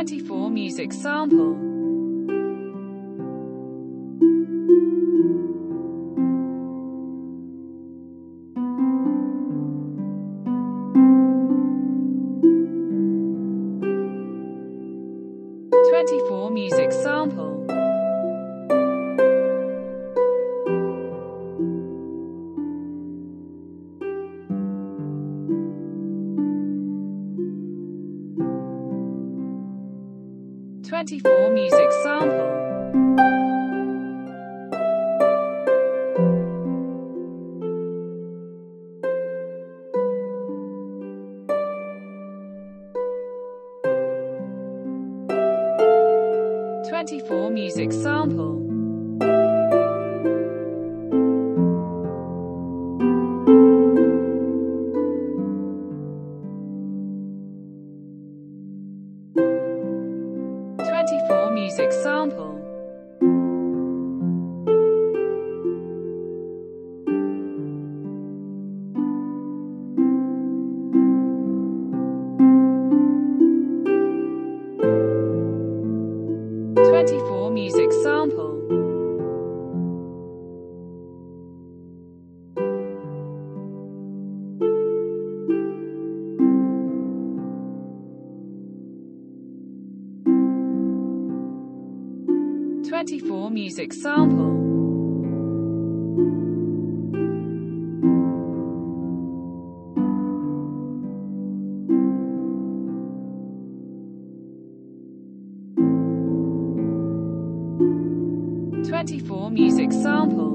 24 music sample. 24 music sample. 24 music sample. 24 music sample. 24 music sample. 24 music sample. 24 music sample. 24 music sample.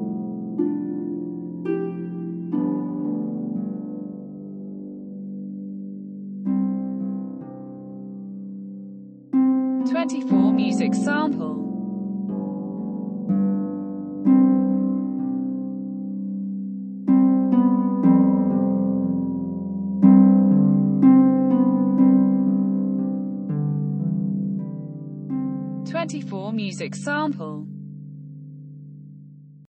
24 music sample. 24 music sample.